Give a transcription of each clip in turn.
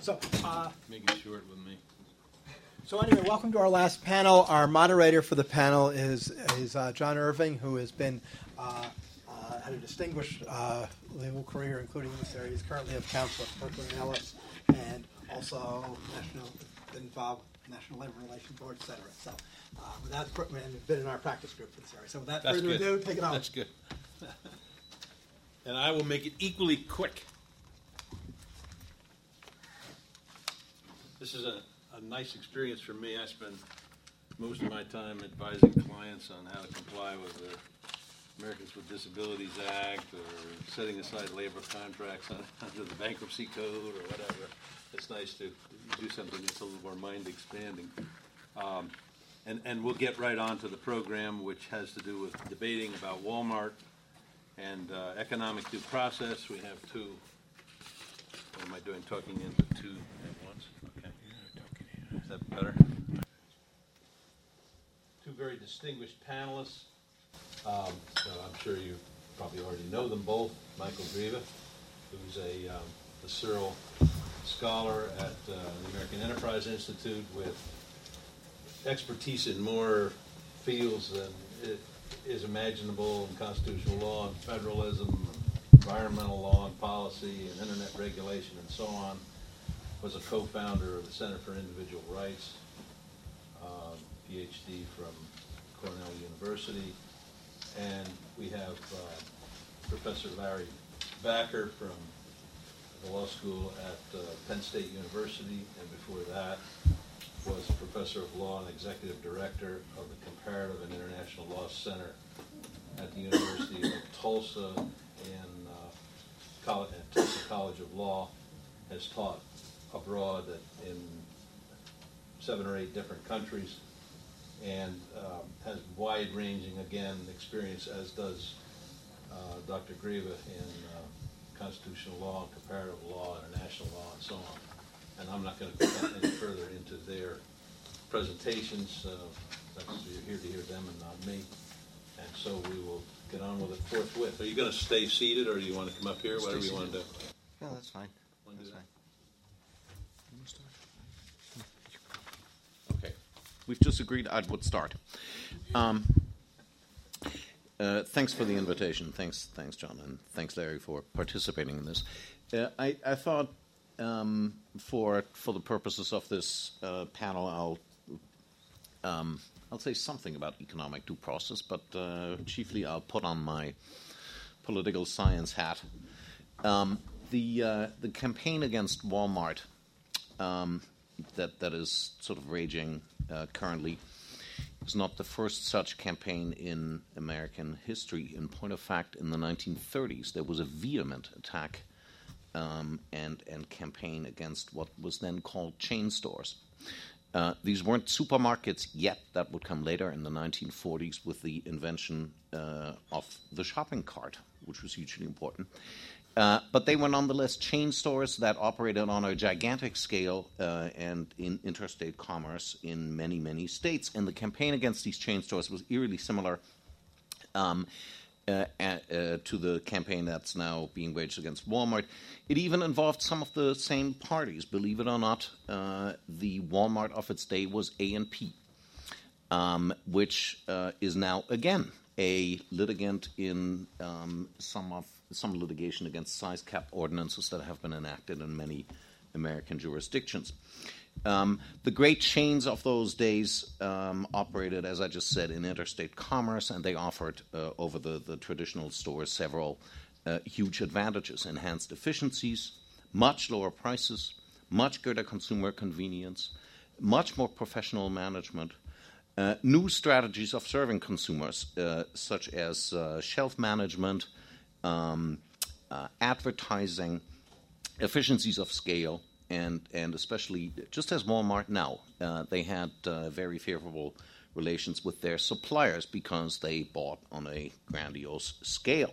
So, make it short with me. So anyway, welcome to our last panel. Our moderator for the panel is John Irving, who has been had a distinguished legal career, including in this area. He's currently of counsel at Kirkland & Ellis, and also involved National Labor Relations Board, et cetera. So, and been in our practice group for this area. So, without further ado, take it on. That's good. And I will make it equally quick. This is a nice experience for me. I spend most of my time advising clients on how to comply with the Americans with Disabilities Act or setting aside labor contracts under the bankruptcy code or whatever. It's nice to do something that's a little more mind-expanding. And we'll get right on to the program, which has to do with debating about Walmart and economic due process. We have two. What am I doing? Talking into two at once? Okay. Is that better? Two very distinguished panelists. So I'm sure you probably already know them both. Michael Greve, who's a Searle Scholar at the American Enterprise Institute with expertise in more fields than is imaginable in constitutional law and federalism, environmental law and policy, and internet regulation, and so on. Was a co-founder of the Center for Individual Rights, PhD from Cornell University. And we have Professor Larry Backer from the law school at Penn State University, and before that was Professor of Law and Executive Director of the Comparative and International Law Center at the University of Tulsa and Tulsa College of Law. Has taught abroad in 7 or 8 different countries, and has wide-ranging, again, experience, as does Dr. Greve in constitutional law, comparative law, international law, and so on. And I'm not going to go any further into their presentations. You're here to hear them and not me. And so we will get on with it forthwith. Are you going to stay seated, or do you want to come up here? Whatever you want to do. No, that's fine. That's fine. Okay. We've just agreed I would start. Thanks for the invitation. Thanks, John, and thanks, Larry, for participating in this. I thought for the purposes of this panel, I'll say something about economic due process, but chiefly I'll put on my political science hat. The campaign against Walmart that is sort of raging currently is not the first such campaign in American history. In point of fact, in the 1930s, there was a vehement attack and campaign against what was then called chain stores. These weren't supermarkets yet. That would come later in the 1940s with the invention of the shopping cart, which was hugely important. But they were nonetheless chain stores that operated on a gigantic scale and in interstate commerce in many, many states. And the campaign against these chain stores was eerily similar to the campaign that's now being waged against Walmart. It even involved some of the same parties. Believe it or not, the Walmart of its day was A&P, which is now, again, a litigant in some litigation against size cap ordinances that have been enacted in many American jurisdictions. The great chains of those days operated, as I just said, in interstate commerce, and they offered over the traditional stores several huge advantages: enhanced efficiencies, much lower prices, much greater consumer convenience, much more professional management, new strategies of serving consumers, such as shelf management, advertising, efficiencies of scale, and especially, just as Walmart now, they had very favorable relations with their suppliers because they bought on a grandiose scale.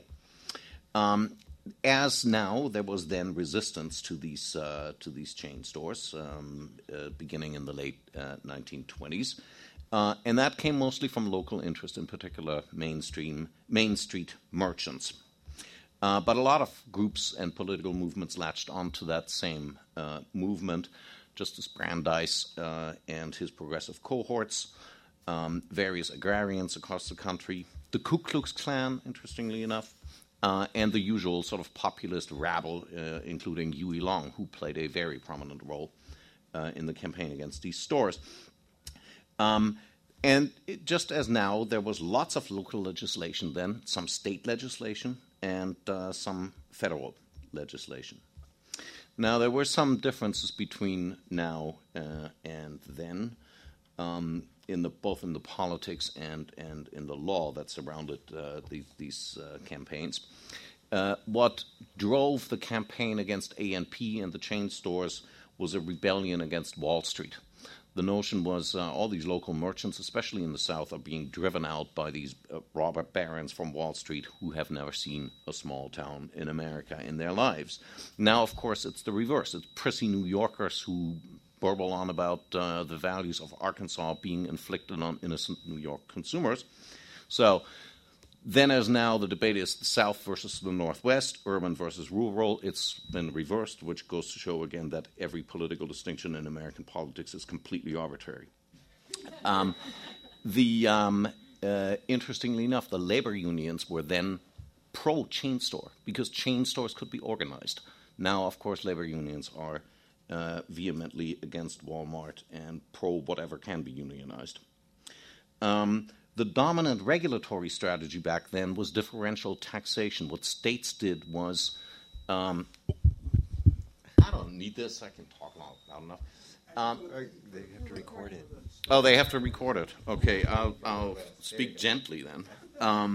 As now, there was then resistance to these chain stores, beginning in the late 1920s. And that came mostly from local interest, in particular Main Street merchants. But a lot of groups and political movements latched onto that same movement. Justice Brandeis and his progressive cohorts, various agrarians across the country, the Ku Klux Klan, interestingly enough, and the usual sort of populist rabble, including Huey Long, who played a very prominent role in the campaign against these stores. Just as now, there was lots of local legislation then, some state legislation, and some federal legislation. Now, there were some differences between now and then, both in the politics and in the law that surrounded these campaigns. What drove the campaign against A&P and the chain stores was a rebellion against Wall Street. The notion was all these local merchants, especially in the South, are being driven out by these robber barons from Wall Street who have never seen a small town in America in their lives. Now, of course, it's the reverse. It's prissy New Yorkers who burble on about the values of Arkansas being inflicted on innocent New York consumers. So then, as now, the debate is the South versus the Northwest, urban versus rural. It's been reversed, which goes to show again that every political distinction in American politics is completely arbitrary. Interestingly enough, the labor unions were then pro-chain store because chain stores could be organized. Now, of course, labor unions are vehemently against Walmart and pro whatever can be unionized. The dominant regulatory strategy back then was differential taxation. What states did was, I don't need this, I can talk loud enough. They have to record it. Oh, they have to record it. Okay, I'll speak gently then.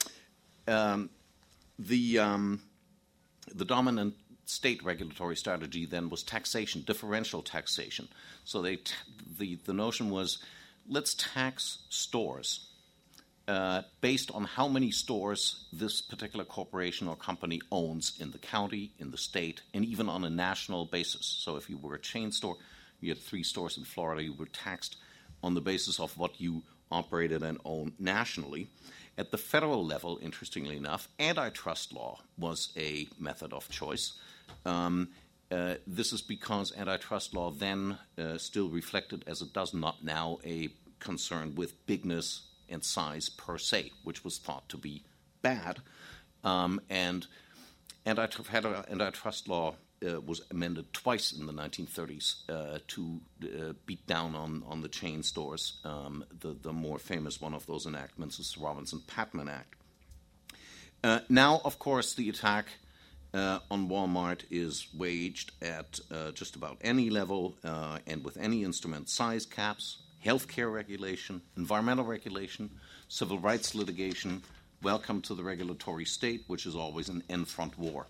The dominant state regulatory strategy then was taxation, differential taxation. So the notion was, let's tax stores based on how many stores this particular corporation or company owns in the county, in the state, and even on a national basis. So if you were a chain store, you had 3 stores in Florida, you were taxed on the basis of what you operated and owned nationally. At the federal level, interestingly enough, antitrust law was a method of choice. This is because antitrust law then still reflected, as it does not now, a concern with bigness and size per se, which was thought to be bad. And antitrust law was amended twice in the 1930s to beat down on the chain stores. The more famous one of those enactments is the Robinson-Patman Act. Now, of course, the attack on Walmart is waged at just about any level and with any instrument: size caps, healthcare regulation, environmental regulation, civil rights litigation. Welcome to the regulatory state, which is always an end-front war.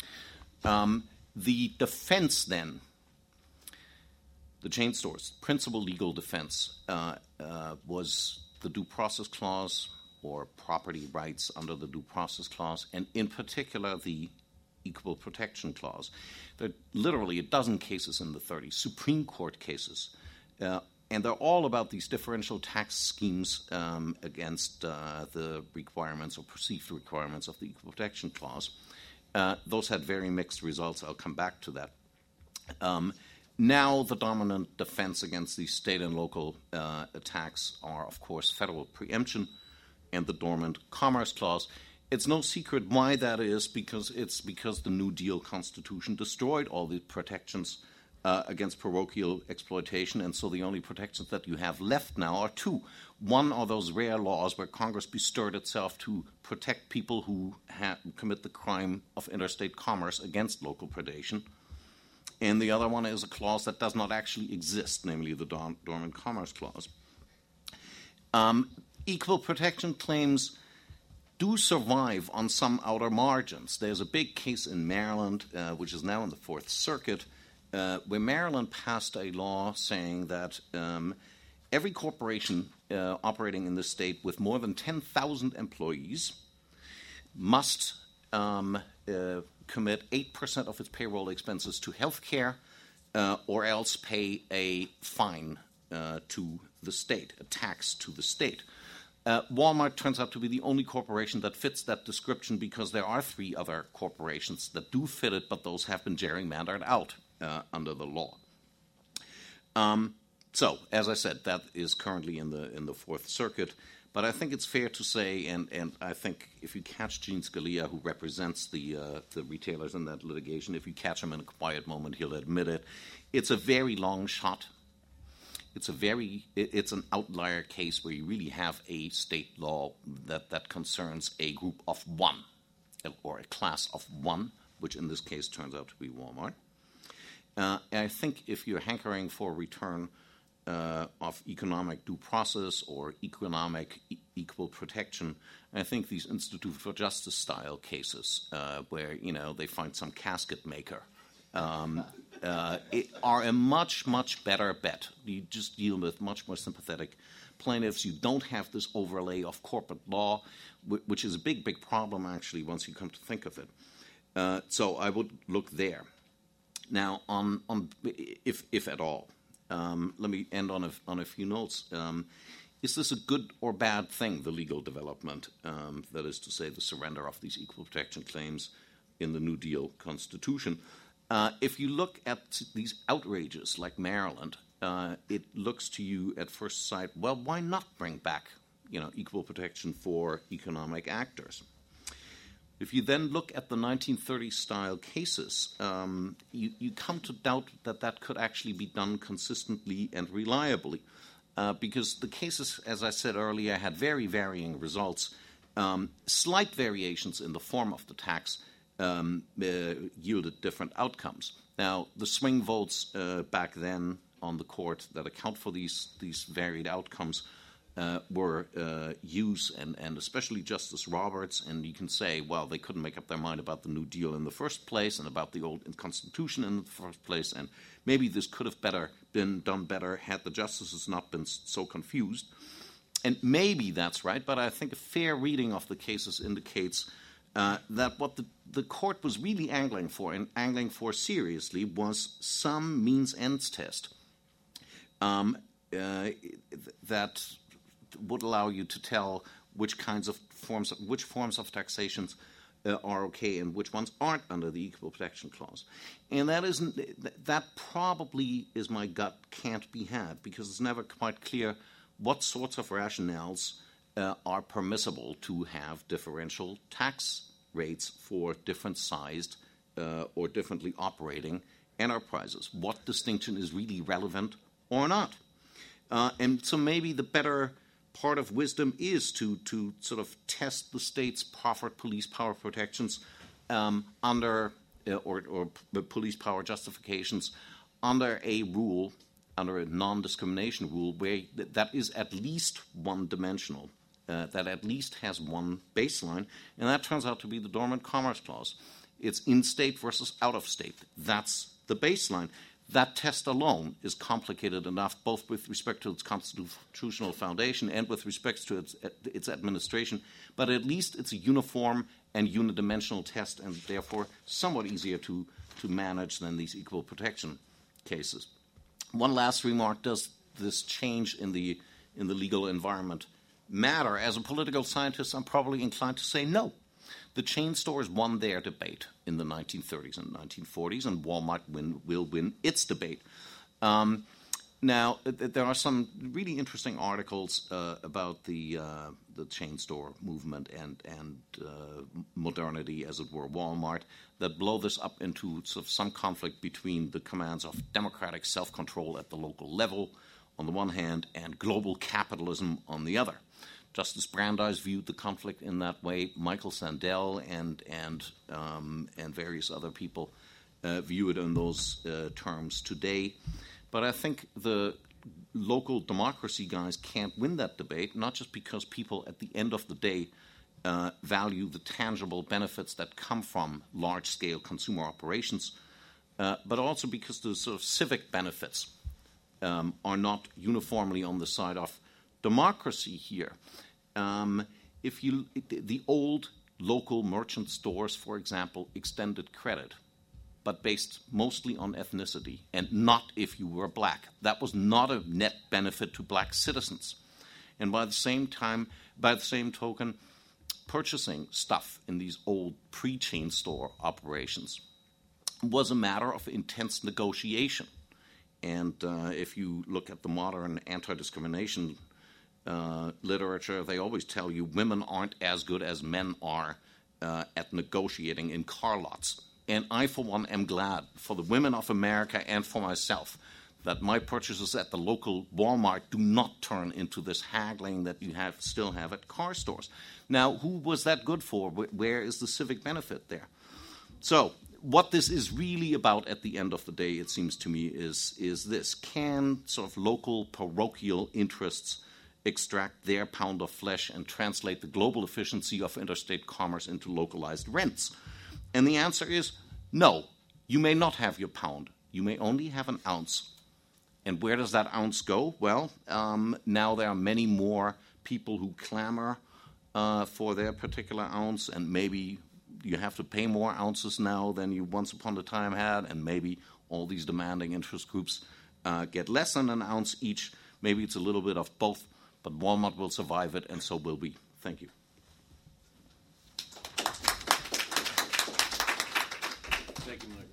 The defense then, the chain stores, principal legal defense was the Due Process Clause or property rights under the Due Process Clause, and in particular the Equal Protection Clause. There are literally a dozen cases in the 30s, Supreme Court cases, and they're all about these differential tax schemes against the requirements or perceived requirements of the Equal Protection Clause. Those had very mixed results. I'll come back to that. Now the dominant defense against these state and local attacks are, of course, federal preemption and the Dormant Commerce Clause. It's no secret why that is, because the New Deal Constitution destroyed all the protections against parochial exploitation, and so the only protections that you have left now are 2. One are those rare laws where Congress bestirred itself to protect people who commit the crime of interstate commerce against local predation, and the other one is a clause that does not actually exist, namely the Dormant Commerce Clause. Equal protection claims do survive on some outer margins. There's a big case in Maryland, which is now in the Fourth Circuit, where Maryland passed a law saying that every corporation operating in the state with more than 10,000 employees must commit 8% of its payroll expenses to health care or else pay a fine to the state, a tax to the state. Walmart turns out to be the only corporation that fits that description because there are 3 other corporations that do fit it, but those have been gerrymandered out under the law. So, as I said, that is currently in the Fourth Circuit. But I think it's fair to say, and I think if you catch Gene Scalia, who represents the retailers in that litigation, if you catch him in a quiet moment, he'll admit it. It's a very long shot. It's an outlier case where you really have a state law that concerns a group of 1, or a class of 1, which in this case turns out to be Walmart. I think if you're hankering for return of economic due process or economic equal protection, I think these Institute for Justice style cases where they find some casket maker are a much, much better bet. You just deal with much more sympathetic plaintiffs. You don't have this overlay of corporate law, which is a big, big problem actually once you come to think of it. So I would look there. Now, on if at all. Let me end on a few notes. Is this a good or bad thing, the legal development? That is to say, the surrender of these equal protection claims in the New Deal Constitution. If you look at these outrages like Maryland, it looks to you at first sight, well, why not bring back equal protection for economic actors? If you then look at the 1930s-style cases, you come to doubt that could actually be done consistently and reliably, because the cases, as I said earlier, had very varying results. Slight variations in the form of the tax yielded different outcomes. Now, the swing votes back then on the court that account for these varied outcomes were Hughes and especially Justice Roberts, and you can say, well, they couldn't make up their mind about the New Deal in the first place and about the old Constitution in the first place, and maybe this could have been done better had the justices not been so confused. And maybe that's right, but I think a fair reading of the cases indicates that what the court was really angling for, and angling for seriously, was some means-ends test that would allow you to tell which forms of taxations are okay and which ones aren't under the Equal Protection Clause. And that probably is my gut can't be had, because it's never quite clear what sorts of rationales are permissible to have differential tax rates for different sized or differently operating enterprises. What distinction is really relevant or not? And so maybe the better part of wisdom is to sort of test the state's proffered police power protections under or police power justifications under a rule, under a non-discrimination rule, where that is at least one-dimensional, that at least has one baseline, and that turns out to be the Dormant Commerce Clause. It's in-state versus out-of-state. That's the baseline. That test alone is complicated enough, both with respect to its constitutional foundation and with respect to its administration, but at least it's a uniform and unidimensional test, and therefore somewhat easier to manage than these equal protection cases. One last remark: does this change in the legal environment matter? As a political scientist, I'm probably inclined to say no. The chain stores won their debate in the 1930s and 1940s, and Walmart will win its debate. Now, there are some really interesting articles about the chain store movement and modernity, as it were, Walmart, that blow this up into sort of some conflict between the commands of democratic self-control at the local level, on the one hand, and global capitalism on the other. Justice Brandeis viewed the conflict in that way. Michael Sandel and various other people view it in those terms today. But I think the local democracy guys can't win that debate, not just because people at the end of the day value the tangible benefits that come from large-scale consumer operations, but also because the sort of civic benefits are not uniformly on the side of democracy here. The old local merchant stores, for example, extended credit, but based mostly on ethnicity and not if you were black. That was not a net benefit to black citizens. And by the same token, purchasing stuff in these old pre-chain store operations was a matter of intense negotiation. And if you look at the modern anti-discrimination literature, they always tell you women aren't as good as men are at negotiating in car lots. And I, for one, am glad for the women of America and for myself that my purchases at the local Walmart do not turn into this haggling that you still have at car stores. Now, who was that good for? Where is the civic benefit there? So what this is really about at the end of the day, it seems to me, is this. Can sort of local parochial interests extract their pound of flesh and translate the global efficiency of interstate commerce into localized rents? And the answer is no. You may not have your pound. You may only have an ounce. And where does that ounce go? Well, now there are many more people who clamor for their particular ounce, and maybe you have to pay more ounces now than you once upon a time had, and maybe all these demanding interest groups get less than an ounce each. Maybe it's a little bit of both, but Walmart will survive it, and so will we. Thank you. Thank you, Michael.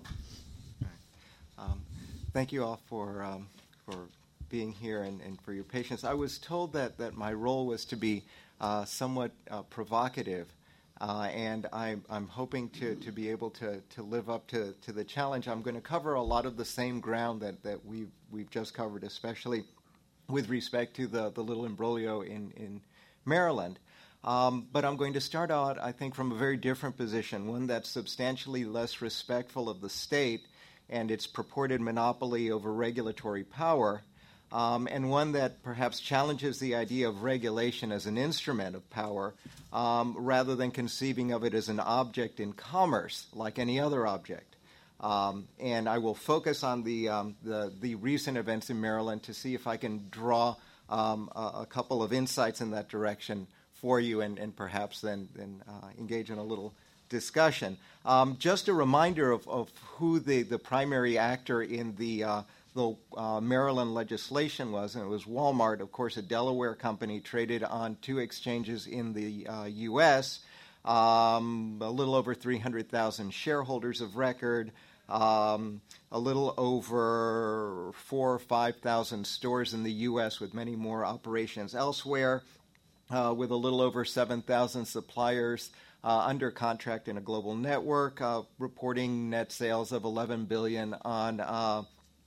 Thank you all for being here and for your patience. I was told that my role was to be somewhat provocative, and I'm hoping to be able to live up to the challenge. I'm going to cover a lot of the same ground that we've just covered, especially with respect to the little imbroglio in Maryland. But I'm going to start out, I think, from a very different position, one that's substantially less respectful of the state and its purported monopoly over regulatory power, and one that perhaps challenges the idea of regulation as an instrument of power rather than conceiving of it as an object in commerce like any other object. And I will focus on the recent events in Maryland to see if I can draw a couple of insights in that direction for you and perhaps then engage in a little discussion. Just a reminder of who the primary actor in the Maryland legislation was, and it was Walmart, of course, a Delaware company traded on two exchanges in the U.S., a little over 300,000 shareholders of record, a little over 4,000 or 5,000 stores in the U.S. with many more operations elsewhere, with a little over 7,000 suppliers under contract in a global network, reporting net sales of $11 billion on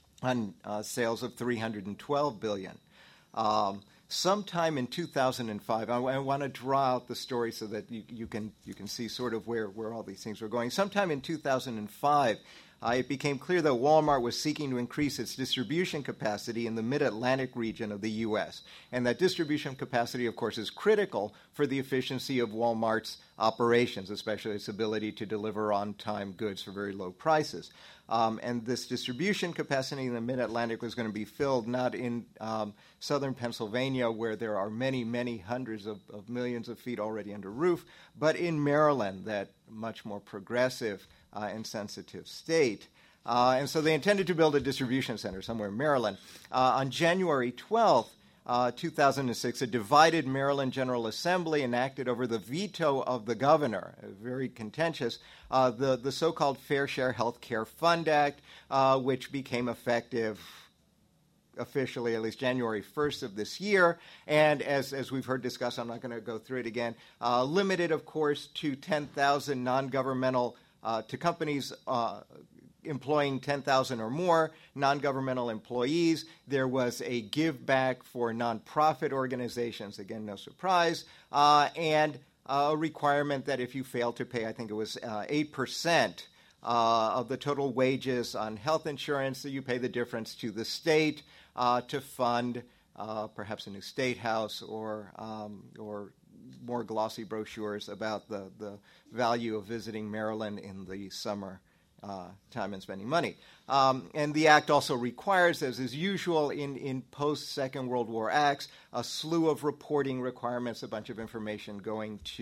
sales of $312 billion. Sometime in 2005, I want to draw out the story so that you can see sort of where all these things were going. Sometime in 2005, it became clear that Walmart was seeking to increase its distribution capacity in the mid-Atlantic region of the U.S. And that distribution capacity, of course, is critical for the efficiency of Walmart's operations, especially its ability to deliver on-time goods for very low prices. And this distribution capacity in the mid-Atlantic was going to be filled not in southern Pennsylvania, where there are many, many hundreds of millions of feet already under roof, but in Maryland, that much more progressive and sensitive state. And so they intended to build a distribution center somewhere in Maryland. On January 12th, 2006, a divided Maryland General Assembly enacted over the veto of the governor, very contentious, the so-called Fair Share Health Care Fund Act, which became effective officially at least January 1st of this year, and as we've heard discussed, I'm not going to go through it again, limited, of course, to 10,000 non-governmental to companies employing 10,000 or more non-governmental employees. There was a give back for nonprofit organizations, again, no surprise, and a requirement that if you fail to pay, I think it was 8% of the total wages on health insurance, that you pay the difference to the state to fund perhaps a new state house or more glossy brochures about the value of visiting Maryland in the summer time and spending money. And the act also requires, as is usual in post-Second World War acts, a slew of reporting requirements, a bunch of information going to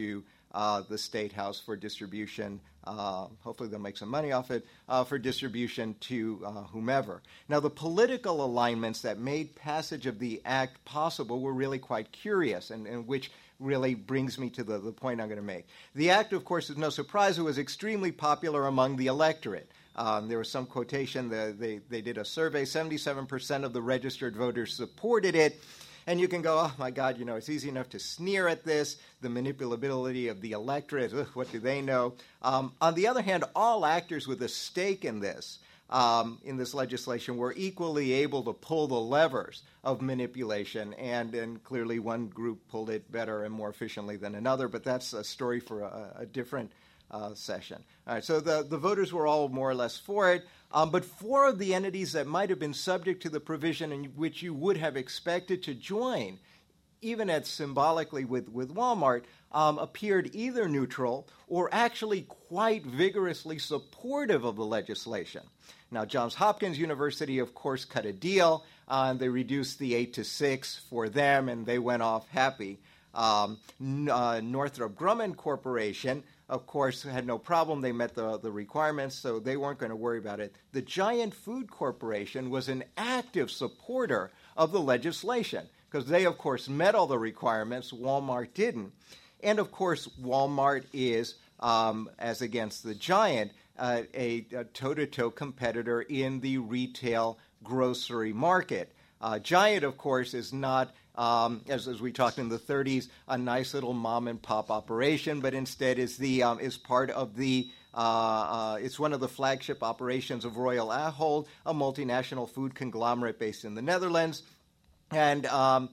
the State House for distribution. Hopefully they'll make some money off it, for distribution to whomever. Now, the political alignments that made passage of the act possible were really quite curious, and which really brings me to the point I'm going to make. The act, of course, is no surprise. It was extremely popular among the electorate. There was some quotation, they did a survey, 77% of the registered voters supported it. And you can go, oh, my God, it's easy enough to sneer at this, the manipulability of the electorate, what do they know? On the other hand, all actors with a stake in this legislation were equally able to pull the levers of manipulation, and clearly one group pulled it better and more efficiently than another, but that's a story for a different session. All right, so the voters were all more or less for it, but four of the entities that might have been subject to the provision in which you would have expected to join, even as symbolically with Walmart, appeared either neutral or actually quite vigorously supportive of the legislation. Now, Johns Hopkins University, of course, cut a deal. They reduced the 8 to 6 for them, and they went off happy. Northrop Grumman Corporation, of course, had no problem. They met the requirements, so they weren't going to worry about it. The Giant Food Corporation was an active supporter of the legislation because they, of course, met all the requirements. Walmart didn't. And, of course, Walmart is, as against the Giant, a toe-to-toe competitor in the retail grocery market. Giant, of course, is not, as we talked in the 30s, a nice little mom-and-pop operation, but instead is part of the it's one of the flagship operations of Royal Ahold, a multinational food conglomerate based in the Netherlands, and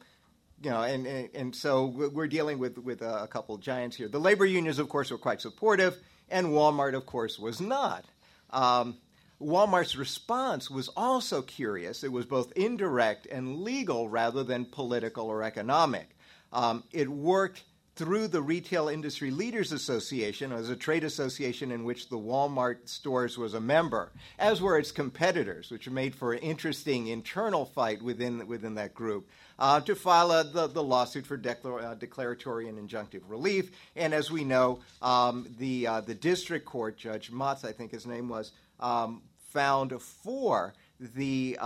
so we're dealing with a couple of giants here. The labor unions, of course, were quite supportive, and Walmart, of course, was not. Walmart's response was also curious. It was both indirect and legal rather than political or economic. It worked through the Retail Industry Leaders Association, as a trade association in which the Walmart stores was a member, as were its competitors, which made for an interesting internal fight within that group, to file the lawsuit for declaratory and injunctive relief. And as we know, the district court, Judge Motz, I think his name was, found for the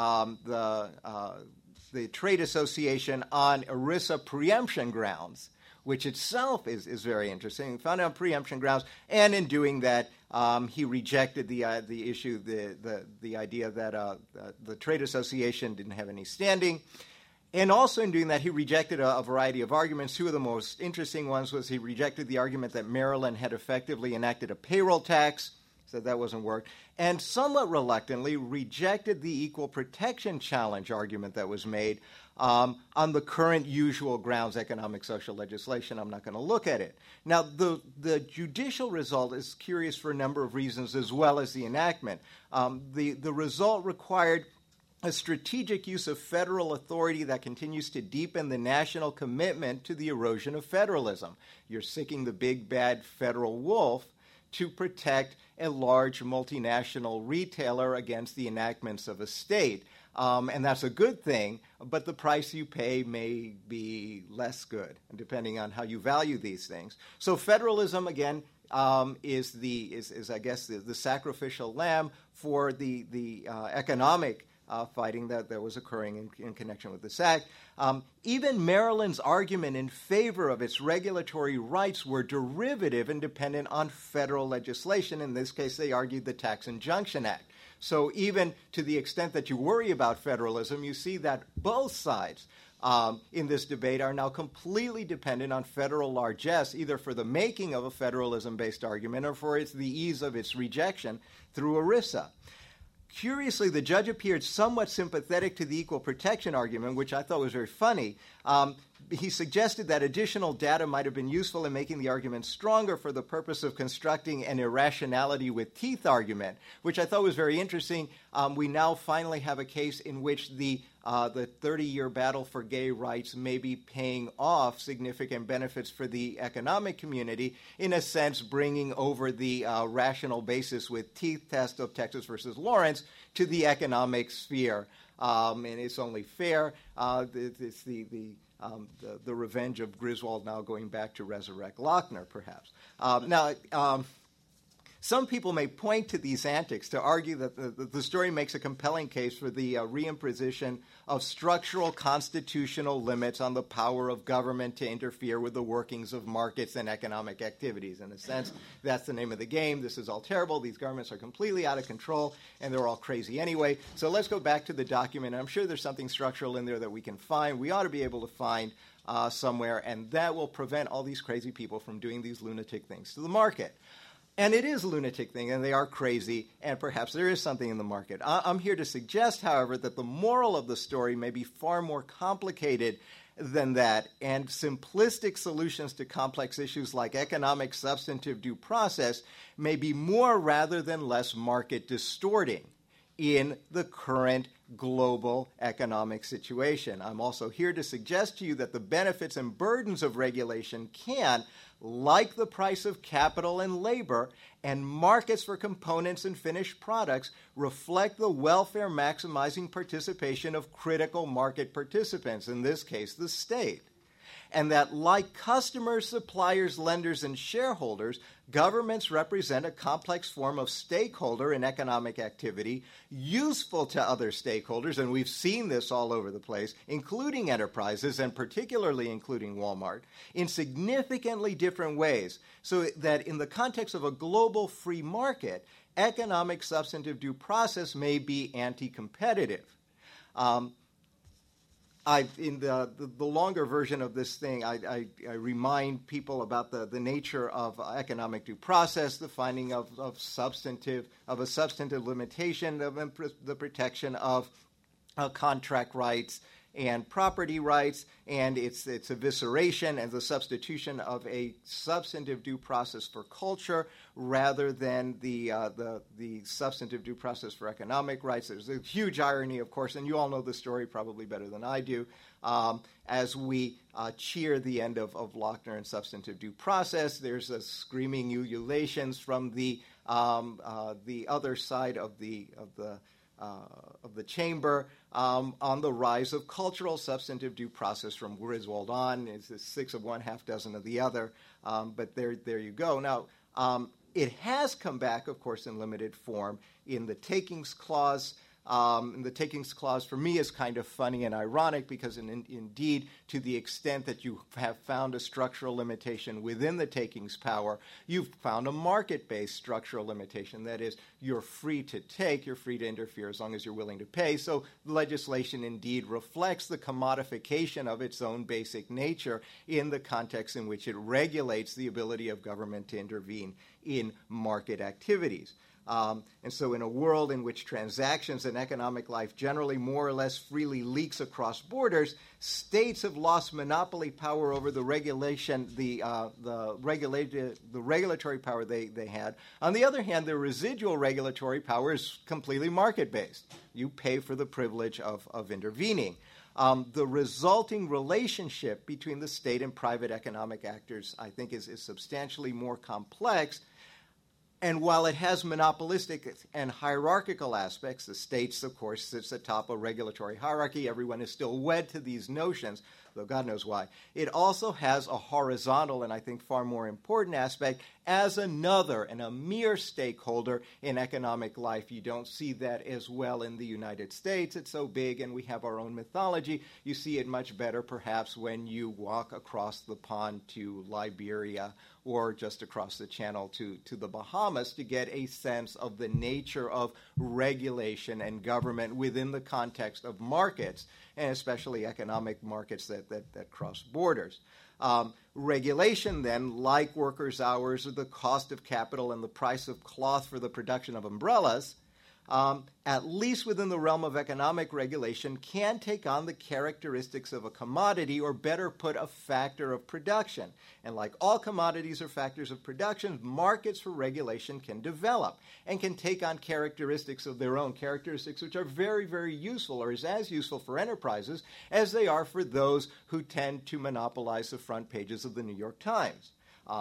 trade association on ERISA preemption grounds, which itself is very interesting. Found it on preemption grounds, and in doing that, he rejected the issue, the idea that the trade association didn't have any standing. And also in doing that, he rejected a variety of arguments. Two of the most interesting ones was he rejected the argument that Maryland had effectively enacted a payroll tax, said that wasn't worked, and somewhat reluctantly rejected the equal protection challenge argument that was made on the current usual grounds, economic social legislation. I'm not going to look at it. Now, the judicial result is curious for a number of reasons as well as the enactment. The result required a strategic use of federal authority that continues to deepen the national commitment to the erosion of federalism. You're sicking the big bad federal wolf to protect a large multinational retailer against the enactments of a state. And that's a good thing, but the price you pay may be less good, depending on how you value these things. So federalism, again, is I guess the sacrificial lamb for the economic fighting that was occurring in connection with this act. Even Maryland's argument in favor of its regulatory rights were derivative and dependent on federal legislation. In this case, they argued the Tax Injunction Act. So even to the extent that you worry about federalism, you see that both sides in this debate are now completely dependent on federal largesse, either for the making of a federalism-based argument or for the ease of its rejection through ERISA. Curiously, the judge appeared somewhat sympathetic to the equal protection argument, which I thought was very funny. He suggested that additional data might have been useful in making the argument stronger for the purpose of constructing an irrationality with teeth argument, which I thought was very interesting. We now finally have a case in which the 30-year battle for gay rights may be paying off significant benefits for the economic community, in a sense bringing over the rational basis with teeth test of Texas versus Lawrence to the economic sphere. And it's only fair. It's the the revenge of Griswold now going back to resurrect Lochner, perhaps. Some people may point to these antics to argue that the story makes a compelling case for the reimposition of structural constitutional limits on the power of government to interfere with the workings of markets and economic activities. In a sense, that's the name of the game. This is all terrible. These governments are completely out of control, and they're all crazy anyway. So let's go back to the document. I'm sure there's something structural in there that we can find. We ought to be able to find somewhere, and that will prevent all these crazy people from doing these lunatic things to the market. And it is a lunatic thing, and they are crazy, and perhaps there is something in the market. I'm here to suggest, however, that the moral of the story may be far more complicated than that, and simplistic solutions to complex issues like economic substantive due process may be more rather than less market distorting in the current global economic situation. I'm also here to suggest to you that the benefits and burdens of regulation can, like the price of capital and labor and markets for components and finished products, reflect the welfare maximizing participation of critical market participants, in this case, the state. And that, like customers, suppliers, lenders, and shareholders, governments represent a complex form of stakeholder in economic activity, useful to other stakeholders, and we've seen this all over the place, including enterprises, and particularly including Walmart, in significantly different ways, so that in the context of a global free market, economic substantive due process may be anti-competitive. In the longer version of this thing, I remind people about the nature of economic due process, the finding of a substantive limitation of the protection of contract rights and property rights, and its evisceration and the substitution of a substantive due process for culture rather than the substantive due process for economic rights. There's a huge irony, of course, and you all know the story probably better than I do, as we cheer the end of Lochner and substantive due process. There's a screaming ululations from the other side of the chamber on the rise of cultural substantive due process from Griswold on. It's 6 of one, half dozen of the other. But there you go. Now, it has come back, of course, in limited form in the Takings Clause. And the Takings Clause for me is kind of funny and ironic because indeed, to the extent that you have found a structural limitation within the takings power, you've found a market-based structural limitation. That is, you're free to take, you're free to interfere as long as you're willing to pay. So the legislation indeed reflects the commodification of its own basic nature in the context in which it regulates the ability of government to intervene in market activities. And so in a world in which transactions and economic life generally more or less freely leaks across borders, states have lost monopoly power over the regulation, the regulatory power they had. On the other hand, the residual regulatory power is completely market-based. You pay for the privilege of intervening. The resulting relationship between the state and private economic actors, I think, is substantially more complex. And while it has monopolistic and hierarchical aspects, the states, of course, sits atop a regulatory hierarchy. Everyone is still wed to these notions, though God knows why. It also has a horizontal and I think far more important aspect as another and a mere stakeholder in economic life. You don't see that as well in the United States. It's so big and we have our own mythology. You see it much better perhaps when you walk across the pond to Liberia or just across the channel to the Bahamas to get a sense of the nature of regulation and government within the context of markets, and especially economic markets that cross borders. Regulation, then, like workers' hours or the cost of capital and the price of cloth for the production of umbrellas, at least within the realm of economic regulation, can take on the characteristics of a commodity, or better put, a factor of production. And like all commodities or factors of production, markets for regulation can develop and can take on characteristics of their own, characteristics which are very, very useful, or is as useful for enterprises as they are for those who tend to monopolize the front pages of the New York Times.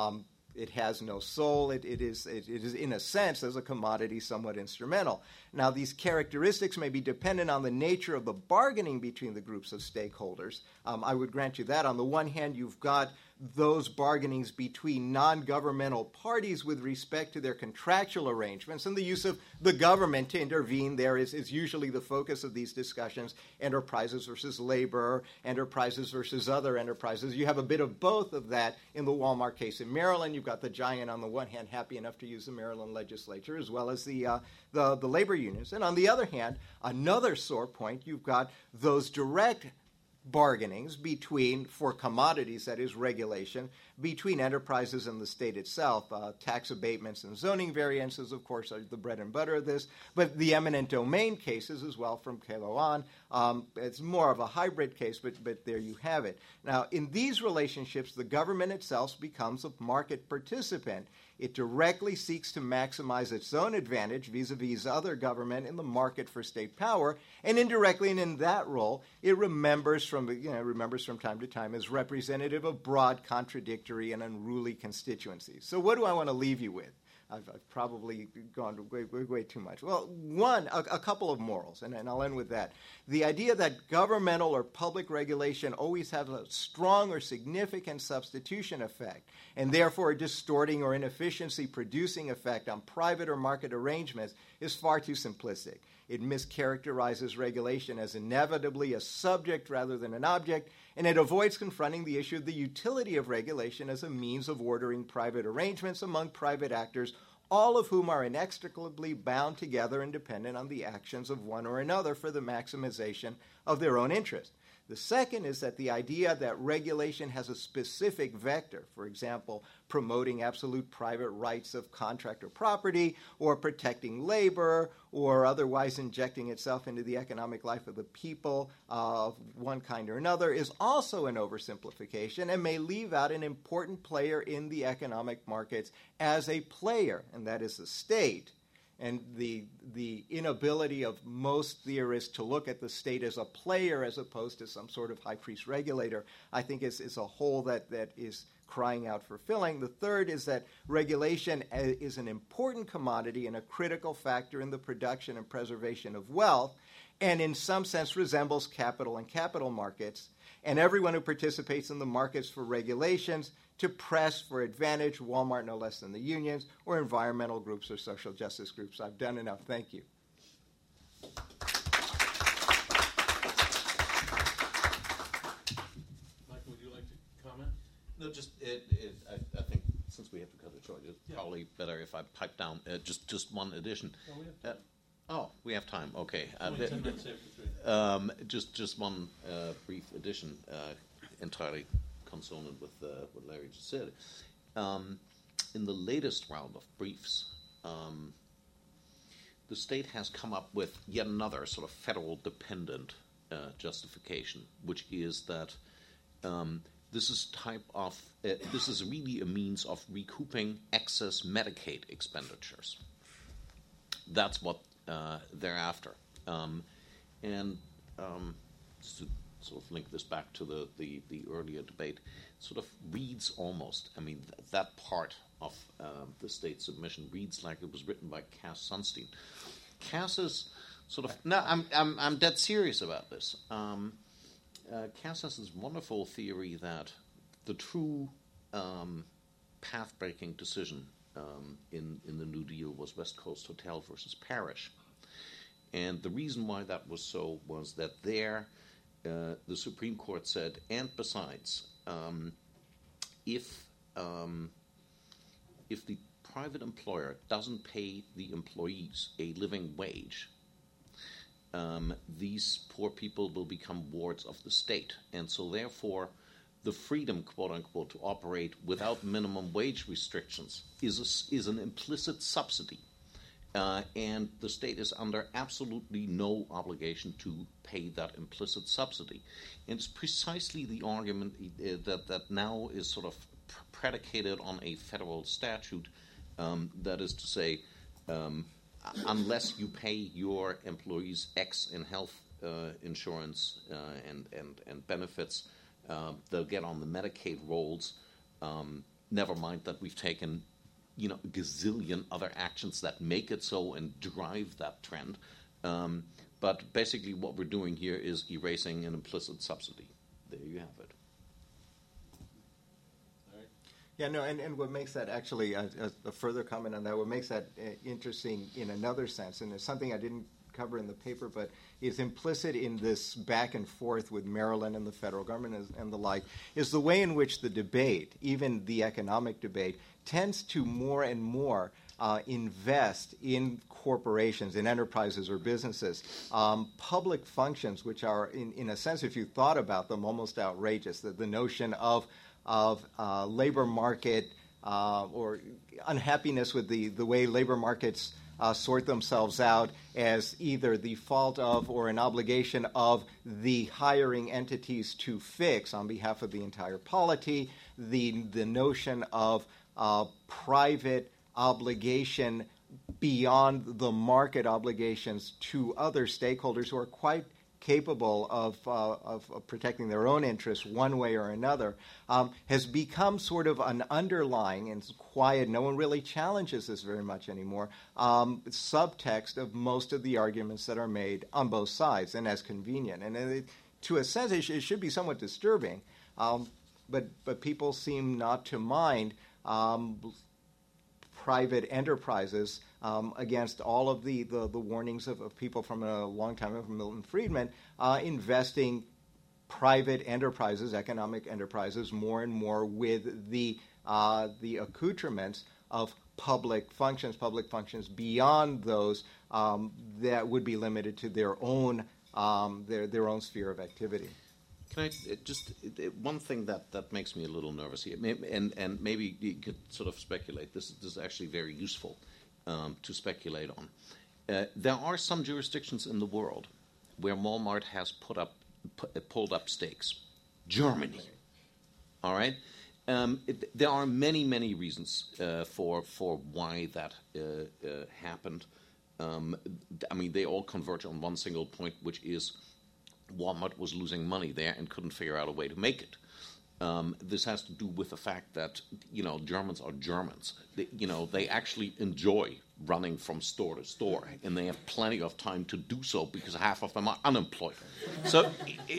it has no soul. It is in a sense, as a commodity, somewhat instrumental. Now, these characteristics may be dependent on the nature of the bargaining between the groups of stakeholders. I would grant you that. On the one hand, you've got those bargainings between non-governmental parties with respect to their contractual arrangements, and the use of the government to intervene there is usually the focus of these discussions. Enterprises versus labor, enterprises versus other enterprises. You have a bit of both of that in the Walmart case in Maryland. You've got the giant on the one hand happy enough to use the Maryland legislature, as well as the labor unions. And on the other hand, another sore point, you've got those direct bargainings between, for commodities, that is regulation, between enterprises and the state itself. Tax abatements and zoning variances, of course, are the bread and butter of this, but the eminent domain cases as well from Kalo on. It's more of a hybrid case, but there you have it. Now, in these relationships, the government itself becomes a market participant. It directly seeks to maximize its own advantage vis-a-vis other government in the market for state power, and indirectly, and in that role, it remembers from time to time as representative of broad, contradictory, and unruly constituencies. So what do I want to leave you with? I've probably gone way too much. Well, one, a couple of morals, and I'll end with that. The idea that governmental or public regulation always has a strong or significant substitution effect, and therefore a distorting or inefficiency-producing effect on private or market arrangements is far too simplistic. It mischaracterizes regulation as inevitably a subject rather than an object, and it avoids confronting the issue of the utility of regulation as a means of ordering private arrangements among private actors, all of whom are inextricably bound together and dependent on the actions of one or another for the maximization of their own interest. The second is that the idea that regulation has a specific vector, for example, promoting absolute private rights of contract or property, or protecting labor, or otherwise injecting itself into the economic life of the people of one kind or another, is also an oversimplification and may leave out an important player in the economic markets as a player, and that is the state. And the inability of most theorists to look at the state as a player as opposed to some sort of high priest regulator, I think is a hole that is crying out for filling. The third is that regulation is an important commodity and a critical factor in the production and preservation of wealth, and in some sense resembles capital and capital markets. And everyone who participates in the markets for regulations to press for advantage, Walmart no less than the unions, or environmental groups or social justice groups. I've done enough. Thank you. Michael, would you like to comment? No, just I think since we have to cut it short, it's probably better if I pipe down just one addition. Oh, we have time. We have time. Okay. Only 10 minutes after 3. Just one brief addition, entirely consonant with what Larry just said. In the latest round of briefs, the state has come up with yet another sort of federal dependent justification, which is that this is really a means of recouping excess Medicaid expenditures. That's what they're after. Just to sort of link this back to the earlier debate, sort of reads almost, that part of the state submission reads like it was written by Cass Sunstein. Cass is sort of, no, I'm dead serious about this. Cass has this wonderful theory that the true path-breaking decision in the New Deal was West Coast Hotel versus Parrish. And the reason why that was so was that there the Supreme Court said, and besides, if the private employer doesn't pay the employees a living wage, these poor people will become wards of the state. And so therefore, the freedom, quote unquote, to operate without minimum wage restrictions is an implicit subsidy. And the state is under absolutely no obligation to pay that implicit subsidy. And it's precisely the argument that now is sort of predicated on a federal statute, that is to say, unless you pay your employees X in health insurance and benefits, they'll get on the Medicaid rolls, Never mind that we've taken, a gazillion other actions that make it so and drive that trend. But basically what we're doing here is erasing an implicit subsidy. There you have it. Yeah, no, and what makes that actually, a further comment on that, what makes that interesting in another sense, and it's something I didn't cover in the paper, but is implicit in this back and forth with Maryland and the federal government and the like, is the way in which the debate, even the economic debate, tends to more and more invest in corporations, in enterprises or businesses, public functions, which are, in a sense, if you thought about them, almost outrageous. The notion of labor market or unhappiness with the way labor markets sort themselves out as either the fault of or an obligation of the hiring entities to fix on behalf of the entire polity, the notion of private obligation beyond the market obligations to other stakeholders who are quite capable of protecting their own interests one way or another, has become sort of an underlying and quiet, no one really challenges this very much anymore, subtext of most of the arguments that are made on both sides, and as convenient. And to a sense, it should be somewhat disturbing, but people seem not to mind private enterprises against all of the warnings of people from a long time ago, from Milton Friedman, investing private enterprises, economic enterprises, more and more with the accoutrements of public functions beyond those that would be limited to their own sphere of activity. Can I just one thing that makes me a little nervous here, and maybe you could sort of speculate. This is actually very useful to speculate on. There are some jurisdictions in the world where Walmart has pulled up stakes. Germany, all right. There are many reasons for why that happened. I mean, they all converge on one single point, which is Walmart was losing money there and couldn't figure out a way to make it. This has to do with the fact that, Germans are Germans. They actually enjoy running from store to store, and they have plenty of time to do so because half of them are unemployed. So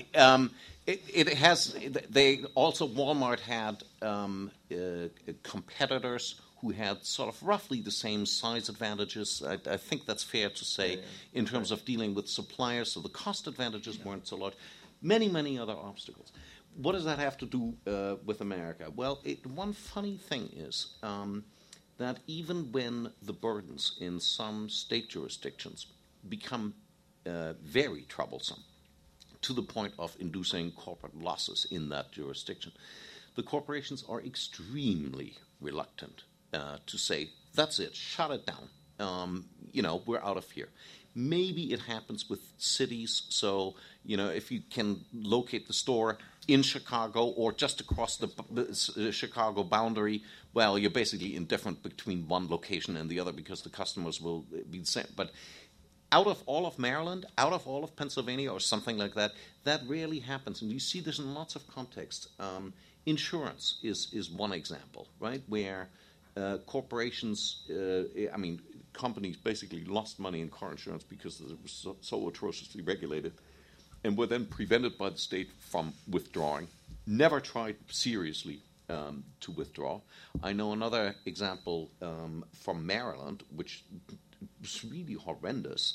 Walmart had competitors who had sort of roughly the same size advantages. I think that's fair to say in terms of dealing with suppliers. So the cost advantages weren't so large. Many other obstacles. What does that have to do with America? Well, one funny thing is that even when the burdens in some state jurisdictions become very troublesome, to the point of inducing corporate losses in that jurisdiction, the corporations are extremely reluctant to say, that's it, shut it down. We're out of here. Maybe it happens with cities. So, if you can locate the store in Chicago or just across the Chicago boundary, well, you're basically indifferent between one location and the other because the customers will be the same. But out of all of Maryland, out of all of Pennsylvania or something like that, that rarely happens. And you see this in lots of contexts. Insurance is one example, right, where corporations, companies basically lost money in car insurance because it was so atrociously regulated and were then prevented by the state from withdrawing. Never tried seriously to withdraw. I know another example from Maryland, which was really horrendous.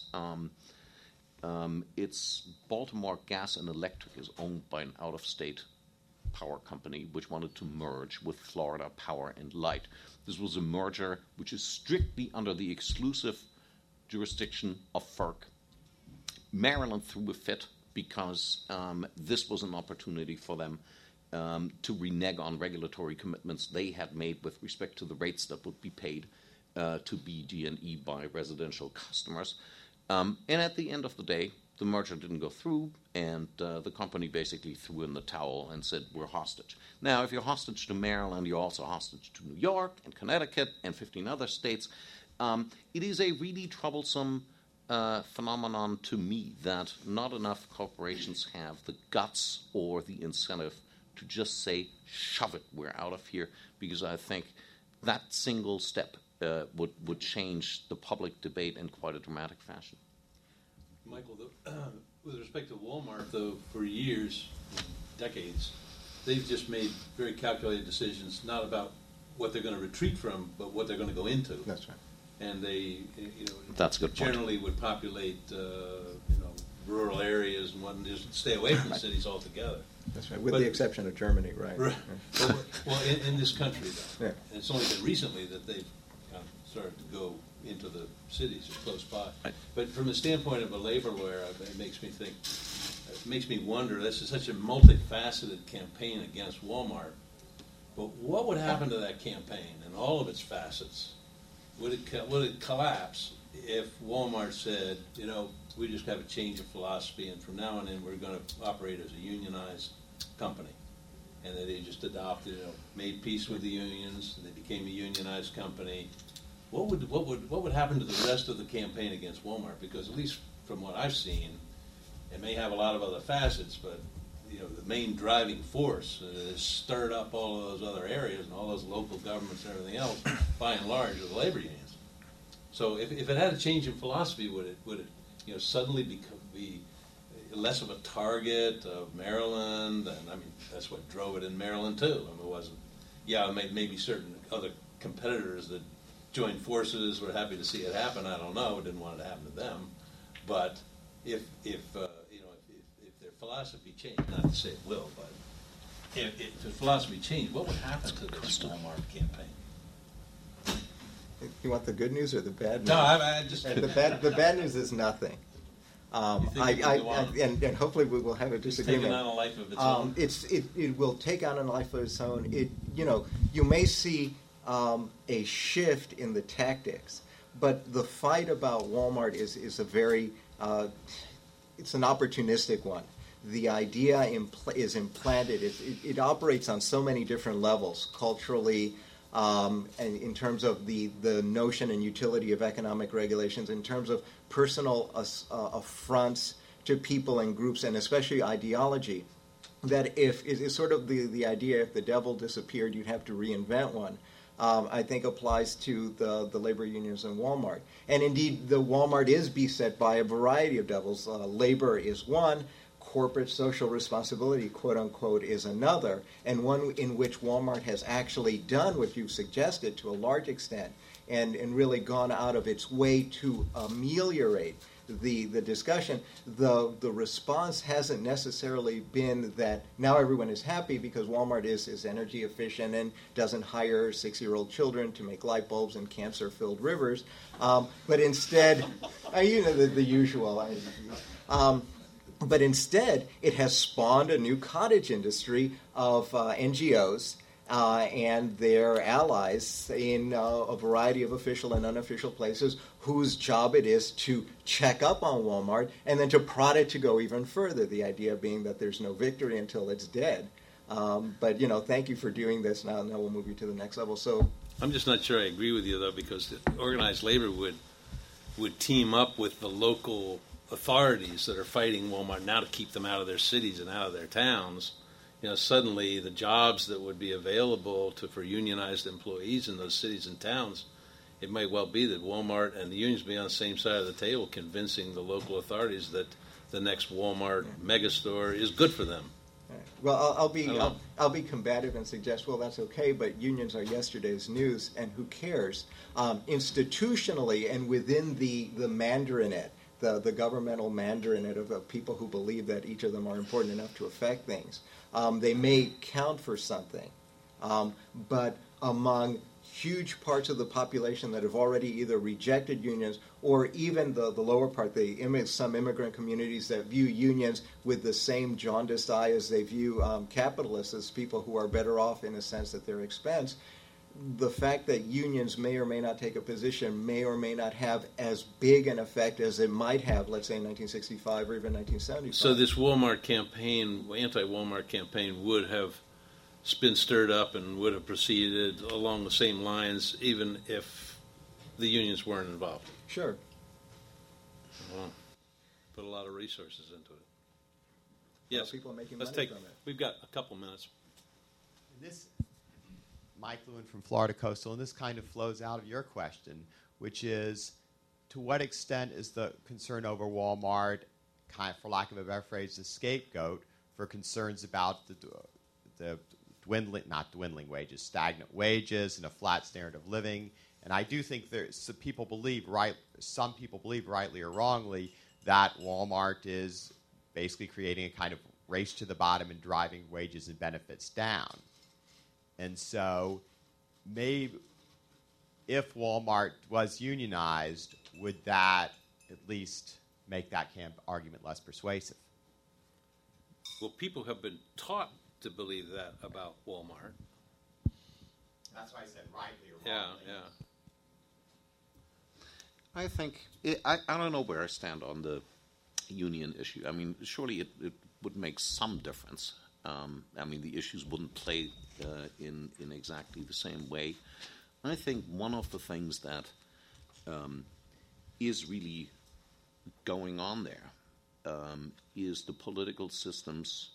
It's Baltimore Gas and Electric is owned by an out-of-state power company which wanted to merge with Florida Power and Light. This was a merger which is strictly under the exclusive jurisdiction of FERC. Maryland threw a fit because this was an opportunity for them to renege on regulatory commitments they had made with respect to the rates that would be paid to BG&E by residential customers. And at the end of the day, the merger didn't go through, and the company basically threw in the towel and said, we're hostage. Now, if you're hostage to Maryland, you're also hostage to New York and Connecticut and 15 other states. It is a really troublesome phenomenon to me that not enough corporations have the guts or the incentive to just say, shove it, we're out of here, because I think that single step would change the public debate in quite a dramatic fashion. Michael, with respect to Walmart, though, for years, decades, they've just made very calculated decisions, not about what they're going to retreat from, but what they're going to go into. That's right. And they, That's a good point. generally would populate, rural areas and want to just stay away from the cities altogether. That's right, with But- the exception of Germany, right? Right. Well, in this country, though, Yeah. and it's only been recently that they've kind of started to go into the cities or close by. Right. But from the standpoint of a labor lawyer, it makes me think, it makes me wonder, this is such a multifaceted campaign against Walmart, but what would happen to that campaign and all of its facets? Would it collapse if Walmart said, we just have a change of philosophy, and from now on in, we're going to operate as a unionized company, and that they just adopted, made peace with the unions, and they became a unionized company? What would happen to the rest of the campaign against Walmart? Because at least from what I've seen, it may have a lot of other facets, but the main driving force has stirred up all of those other areas and all those local governments and everything else, by and large, are the labor unions. So if it had a change in philosophy, would it suddenly be less of a target of Maryland? And I mean, that's what drove it in Maryland too. I mean, it wasn't. Yeah, maybe certain other competitors that joined forces were happy to see it happen. I don't know. Didn't want it to happen to them. But if their philosophy changed, not to say it will, but if the philosophy changed, what would happen to this Walmart campaign? You want the good news or the bad news? No, I just The bad news is nothing. You think it will go on? And hopefully we will have a It's disagreement. taking on a life of its own. It will take on a life of its own. You may see a shift in the tactics, but the fight about Walmart is a very it's an opportunistic one. The idea is implanted. It operates on so many different levels, culturally, and in terms of the notion and utility of economic regulations, in terms of personal affronts to people and groups, and especially ideology, that if it's sort of the idea, if the devil disappeared, you'd have to reinvent one. I think applies to the labor unions and Walmart. And indeed, the Walmart is beset by a variety of devils. Labor is one. Corporate social responsibility, quote unquote, is another, and one in which Walmart has actually done what you've suggested to a large extent, and really gone out of its way to ameliorate the discussion. The response hasn't necessarily been that now everyone is happy because Walmart is energy efficient and doesn't hire 6-year-old children to make light bulbs in cancer-filled rivers, but instead, the usual. But instead, it has spawned a new cottage industry of NGOs and their allies in a variety of official and unofficial places whose job it is to check up on Walmart and then to prod it to go even further, the idea being that there's no victory until it's dead. But, thank you for doing this. Now we'll move you to the next level. So I'm just not sure I agree with you, though, because the organized labor would team up with the local authorities that are fighting Walmart now to keep them out of their cities and out of their towns. Suddenly the jobs that would be available for unionized employees in those cities and towns, it might well be that Walmart and the unions be on the same side of the table convincing the local authorities that the next Walmart megastore is good for them. Well, I'll be combative and suggest, well, that's okay, but unions are yesterday's news, and who cares? Institutionally and within the mandarinate, the governmental mandarinate of people who believe that each of them are important enough to affect things, they may count for something. But among huge parts of the population that have already either rejected unions or even the lower part, some immigrant communities that view unions with the same jaundiced eye as they view capitalists as people who are better off in a sense at their expense, the fact that unions may or may not take a position may or may not have as big an effect as it might have, let's say, in 1965 or even 1975. So this Walmart campaign, anti-Walmart campaign, would have been stirred up and would have proceeded along the same lines even if the unions weren't involved? Sure. Well, put a lot of resources into it. Yes. People are making Let's money take. from it. We've got a couple minutes. this, Mike Lewin from Florida Coastal, and this kind of flows out of your question, which is, to what extent is the concern over Walmart, kind of, for lack of a better phrase, the scapegoat for concerns about the dwindling wages, stagnant wages, and a flat standard of living? And I do think some people believe, rightly or wrongly, that Walmart is basically creating a kind of race to the bottom and driving wages and benefits down. And so maybe if Walmart was unionized, would that at least make that argument less persuasive? Well, people have been taught to believe that about Walmart. That's why I said rightly or Yeah, wrongly. yeah. I think I don't know where I stand on the union issue. I mean, surely it would make some difference. I mean, the issues wouldn't play in exactly the same way. I think one of the things that is really going on there is the political system's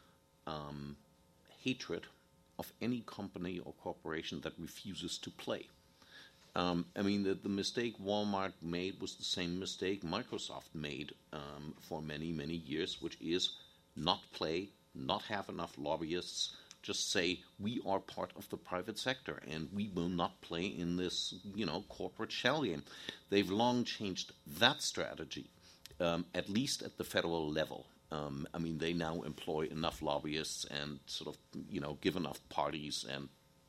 hatred of any company or corporation that refuses to play. I mean, the mistake Walmart made was the same mistake Microsoft made for many, many years, which is not play, not have enough lobbyists, just say we are part of the private sector and we will not play in this, corporate shell game. They've long changed that strategy, at least at the federal level. I mean, they now employ enough lobbyists and sort of, give enough parties and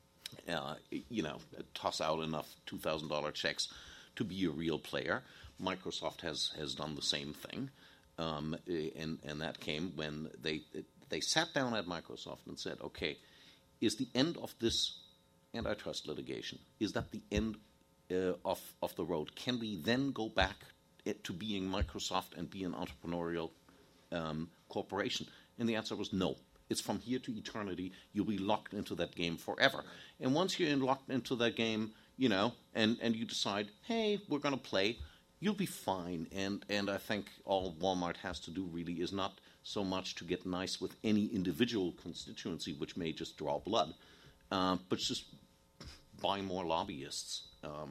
toss out enough $2,000 checks to be a real player. Microsoft has done the same thing, and that came when they sat down at Microsoft and said, okay, is the end of this antitrust litigation, is that the end of the road? Can we then go back to being Microsoft and be an entrepreneurial corporation? And the answer was no. It's from here to eternity. You'll be locked into that game forever. And once you're locked into that game, and you decide, hey, we're going to play, you'll be fine. And I think all Walmart has to do really is not so much to get nice with any individual constituency, which may just draw blood, but just buy more lobbyists.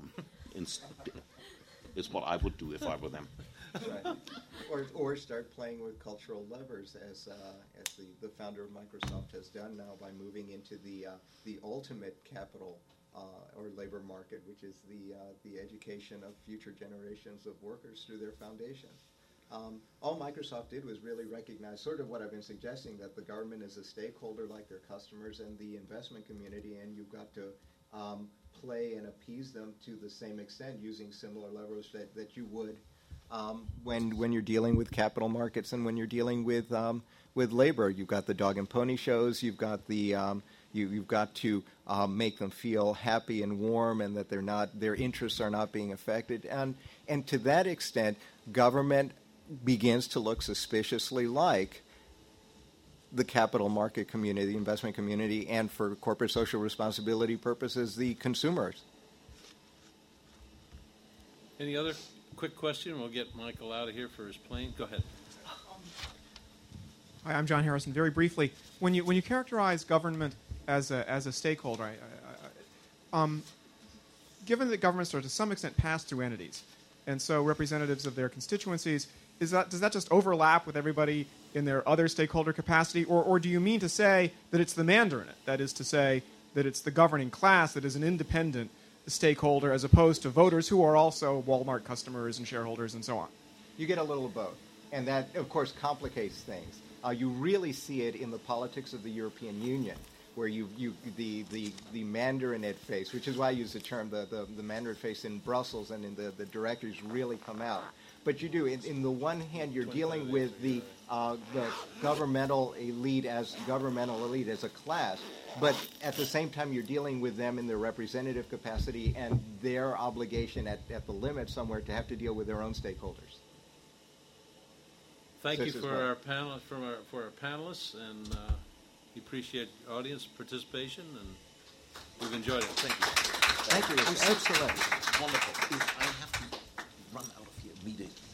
Is what I would do if I were them. Right. Or start playing with cultural levers, as the founder of Microsoft has done now by moving into the ultimate capital or labor market, which is the education of future generations of workers through their foundation. All Microsoft did was really recognize sort of what I've been suggesting, that the government is a stakeholder like their customers and the investment community, and you've got to play and appease them to the same extent using similar levers that you would when you're dealing with capital markets and when you're dealing with labor. You've got the dog and pony shows. You've got the you've got to make them feel happy and warm, and that their interests are not being affected. And to that extent, government begins to look suspiciously like the capital market community, the investment community, and for corporate social responsibility purposes, the consumers. Any other quick question? We'll get Michael out of here for his plane. Go ahead. Hi, I'm John Harrison. Very briefly, when you characterize government as a stakeholder, given that governments are to some extent pass-through entities, and so representatives of their constituencies, does that just overlap with everybody in their other stakeholder capacity, or do you mean to say that it's the mandarin, that is to say that it's the governing class that is an independent stakeholder as opposed to voters who are also Walmart customers and shareholders and so on? You get a little of both, and that, of course, complicates things. You really see it in the politics of the European Union, where the mandarinate face, which is why I use the term the mandarin face in Brussels and in the directories really come out. But you do. In the one hand, you're dealing with the governmental elite as a class, but at the same time, you're dealing with them in their representative capacity and their obligation at the limit somewhere to have to deal with their own stakeholders. Thank you for our panelists, and we appreciate audience participation, and we've enjoyed it. Thank you. Thank you. Excellent. Wonderful. I have to run out of here. Meeting.